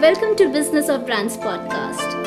Welcome to Business of Brands podcast.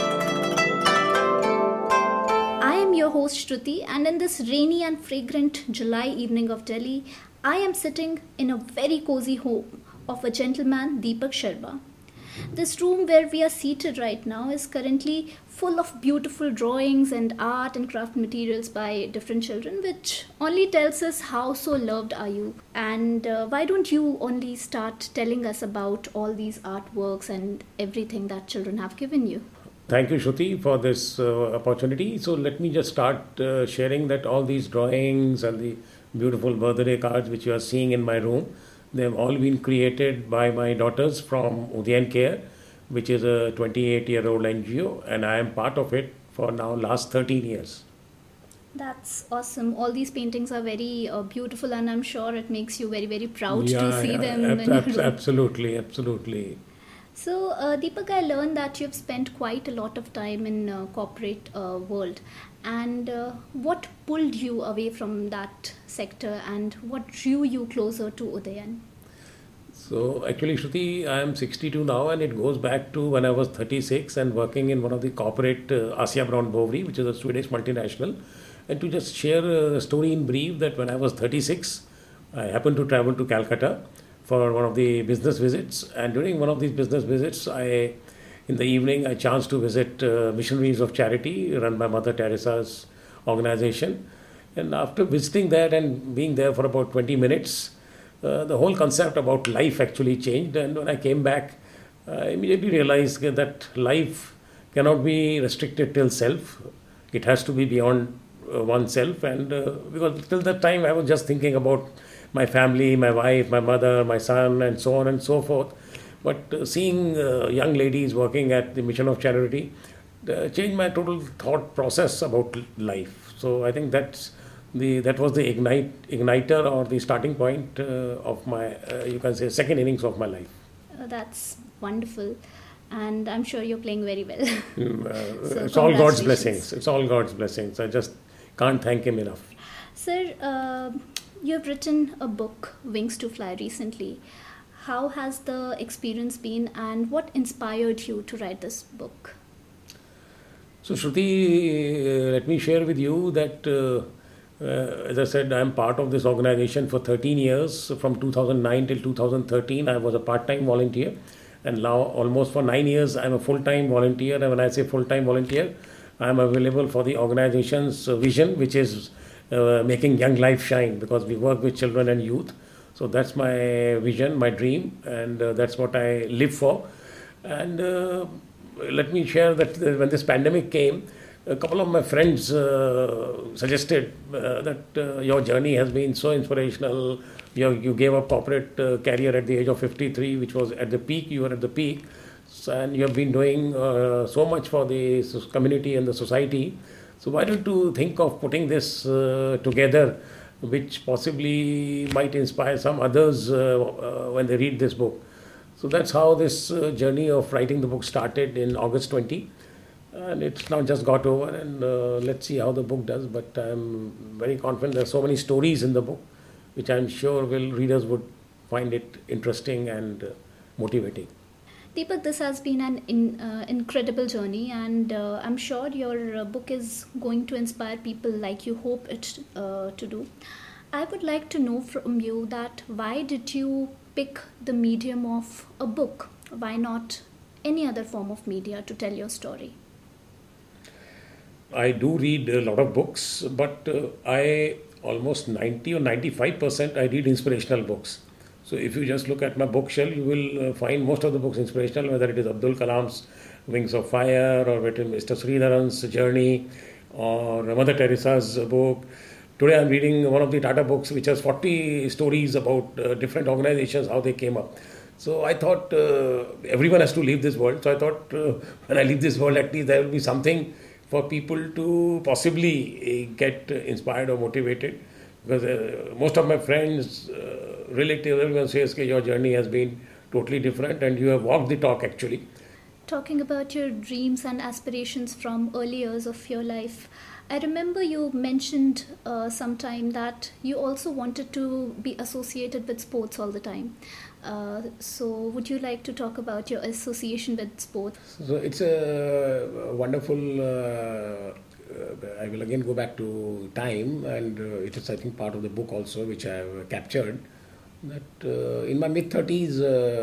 I am your host Shruti, and in this rainy and fragrant July evening of Delhi, I am sitting in a very cozy home of a gentleman, Deepak Sharma. This room where we are seated right now is currently full of beautiful drawings and art and craft materials by different children, which only tells us how so loved are you. And why don't you only start telling us about all these artworks and everything that children have given you? Thank you, Shruti, for this opportunity. So let me just start sharing that all ththese drawings and the beautiful birthday cards which you are seeing in my room, they've all been created by my daughters from Udayan Care, which is a 28-year-old NGO, and I am part of it for now last 13 years. That's awesome. All these paintings are very beautiful, and I'm sure it makes you very, very proud to see them in your room. Absolutely, absolutely. So, Deepak, I learned that you've spent quite a lot of time in corporate world. And what pulled you away from that sector, and what drew you closer to Udayan? So actually, Shruti, I am 62 now, and it goes back to when I was 36 and working in one of the corporate Asia Brown Boveri, which is a Swedish multinational. And to just share a story in brief, that when I was 36, I happened to travel to Calcutta for one of the business visits, and during one of these business visits, in the evening, I chanced to visit Missionaries of Charity, run by Mother Teresa's organization. And after visiting that and being there for about 20 minutes, the whole concept about life actually changed. And when I came back, I immediately realized that life cannot be restricted till self. It has to be beyond oneself. And because till that time, I was just thinking about my family, my wife, my mother, my son, and so on and so forth. But seeing young ladies working at the Mission of Charity changed my total thought process about life. So I think that was the igniter or the starting point of my, you can say, second innings of my life. That's wonderful. And I'm sure you're playing very well. So It's all God's congratulations. blessings. It's all God's blessings. I just can't thank Him enough. Sir, you have written a book, Wings to Fly, recently. How has the experience been, and what inspired you to write this book? So, Shruti, let me share with you that, as I said, I am part of this organization for 13 years. From 2009 till 2013, I was a part-time volunteer. And now, almost for 9 years, I am a full-time volunteer. And when I say full-time volunteer, I am available for the organization's vision, which is making young life shine, because we work with children and youth. So that's my vision, my dream, and that's what I live for. And let me share that when this pandemic came, a couple of my friends suggested that your journey has been so inspirational. You gave up corporate career at the age of 53, which was at the peak. You were at the peak, and you have been doing so much for the community and the society. So why don't you think of putting this together, which possibly might inspire some others when they read this book. So that's how this journey of writing the book started in August 20. And it's now just got over, and let's see how the book does. But I'm very confident there are so many stories in the book, which I'm sure readers would find it interesting and motivating. Deepak, this has been an incredible journey, and I'm sure your book is going to inspire people like you hope it to do. I would like to know from you that why did you pick the medium of a book? Why not any other form of media to tell your story? I do read a lot of books, but I almost 90 or 95% I read inspirational books. So if you just look at my bookshelf, you will find most of the books inspirational, whether it is Abdul Kalam's Wings of Fire, or Mr. Sridharan's Journey, or Mother Teresa's book. Today I'm reading one of the Tata books, which has 40 stories about different organizations, how they came up. So I thought everyone has to leave this world. So I thought when I leave this world, at least there will be something for people to possibly get inspired or motivated. Because most of my friends, relatives, everyone says that your journey has been totally different and you have walked the talk actually. Talking about your dreams and aspirations from early years of your life, I remember you mentioned sometime that you also wanted to be associated with sports all the time. So, would you like to talk about your association with sports? So it's a wonderful. I will again go back to time, and it is, I think, part of the book also, which I have captured. That in my mid 30s,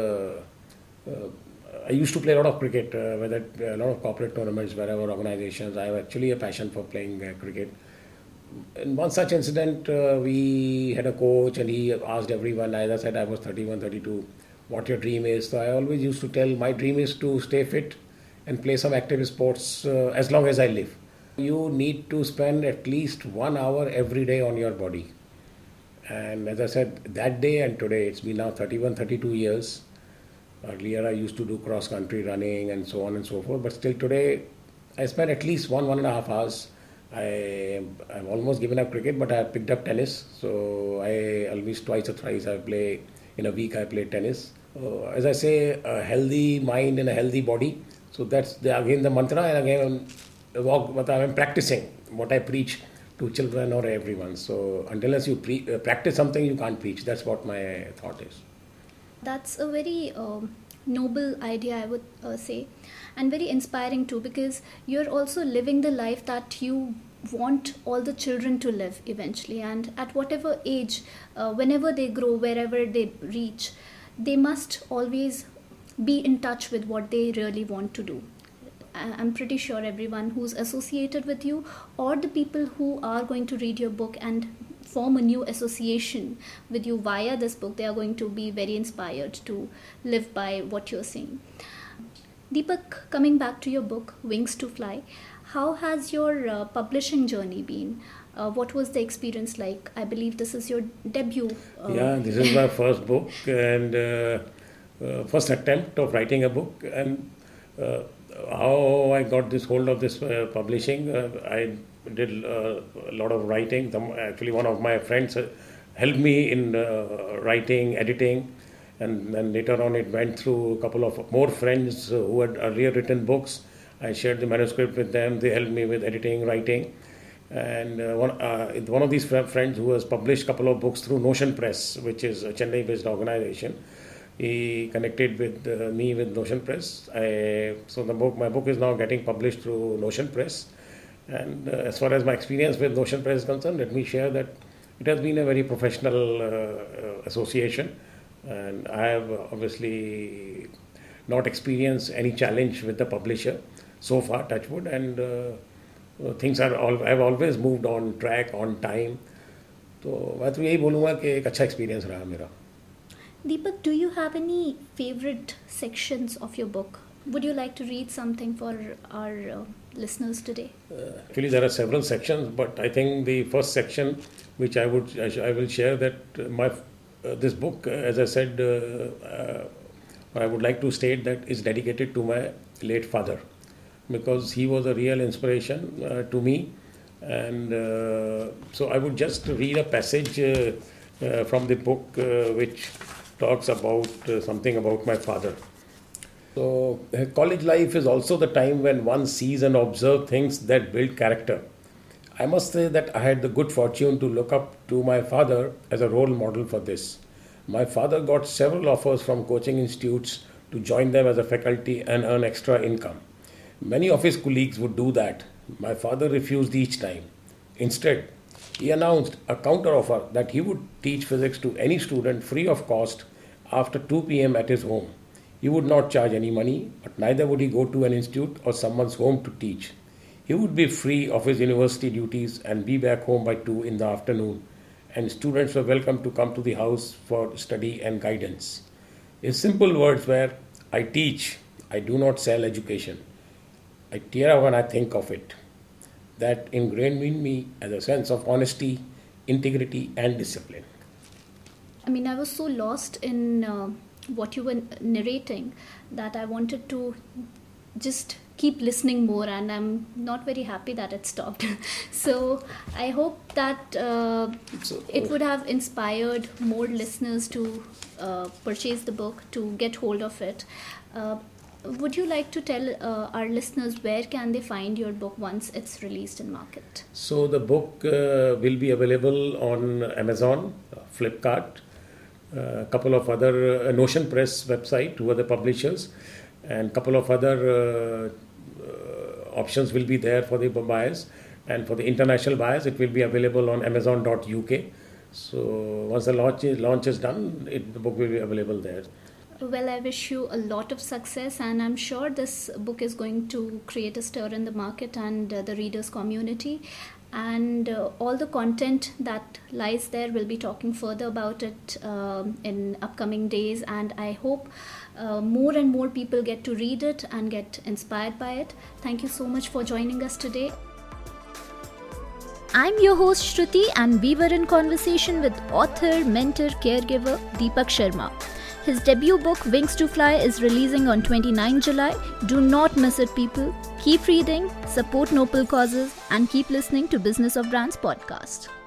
I used to play a lot of cricket, whether a lot of corporate tournaments, wherever organizations. I have actually a passion for playing cricket. In one such incident, we had a coach and he asked everyone, as I said, I was 31, 32, what your dream is. So I always used to tell my dream is to stay fit and play some active sports as long as I live. You need to spend at least 1 hour every day on your body. And as I said, that day and today, it's been now 31, 32 years. Earlier, I used to do cross country running and so on and so forth. But still today, I spend at least 1.5 hours. I've almost given up cricket, but I have picked up tennis. So I always twice or thrice I play in a week. I play tennis. As I say, a healthy mind and a healthy body. So that's again the mantra, and again what I'm practicing, what I preach to children or everyone. So unless you practice something, you can't preach. That's what my thought is. That's a very noble idea, I would say, and very inspiring too, because you're also living the life that you want all the children to live eventually. And at whatever age, whenever they grow, wherever they reach, they must always be in touch with what they really want to do. I'm pretty sure everyone who's associated with you, or the people who are going to read your book and form a new association with you via this book, they are going to be very inspired to live by what you're saying. Deepak, coming back to your book, Wings to Fly, how has your publishing journey been? What was the experience like? I believe this is your debut. Yeah, this is my first book and first attempt of writing a book. And how I got this hold of this publishing, I did a lot of writing. Actually, one of my friends helped me in writing, editing, and then later on it went through a couple of more friends who had earlier written books. I shared the manuscript with them. They helped me with editing, writing. And one of these friends who has published a couple of books through Notion Press, which is a Chennai-based organization, he connected with me with Notion Press. So my book is now getting published through Notion Press. And as far as my experience with Notion Press is concerned, let me share that it has been a very professional association. And I have obviously not experienced any challenge with the publisher so far, touch wood. And things I've always moved on track, on time. तो मैं तो यही बोलूँगा कि एक अच्छा experience रहा मेरा. Deepak, do you have any favorite sections of your book? Would you like to read something for our listeners today? Actually, there are several sections, but I think the first section, which I will share, that this book, as I said, I would like to state that is dedicated to my late father, because he was a real inspiration to me. And so I would just read a passage from the book which talks about something about my father. So college life is also the time when one sees and observes things that build character. I must say that I had the good fortune to look up to my father as a role model for this. My father got several offers from coaching institutes to join them as a faculty and earn extra income. Many of his colleagues would do that. My father refused each time. Instead, he announced a counter-offer that he would teach physics to any student free of cost after 2 p.m. at his home. He would not charge any money, but neither would he go to an institute or someone's home to teach. He would be free of his university duties and be back home by 2 in the afternoon, and students were welcome to come to the house for study and guidance. His simple words were, "I teach, I do not sell education. I tear when I think of it." That ingrained in me as a sense of honesty, integrity, and discipline. I mean, I was so lost in what you were narrating that I wanted to just keep listening more, and I'm not very happy that it stopped. So I hope that it would have inspired more listeners to purchase the book, to get hold of it. Would you like to tell our listeners where can they find your book once it's released in market? So the book will be available on Amazon, Flipkart, a couple of other Notion Press website, who are the publishers, and a couple of other options will be there for the buyers. And for the international buyers, it will be available on Amazon.uk. So once the launch is done, the book will be available there. Well, I wish you a lot of success, and I'm sure this book is going to create a stir in the market and the readers' community. And all the content that lies there, will be talking further about it in upcoming days. And I hope more and more people get to read it and get inspired by it. Thank you so much for joining us today. I'm your host Shruti, and we were in conversation with author, mentor, caregiver Deepak Sharma. His debut book Wings to Fly is releasing on 29 July. Do not miss it, people. Keep reading, support noble causes, and keep listening to Business of Brands podcast.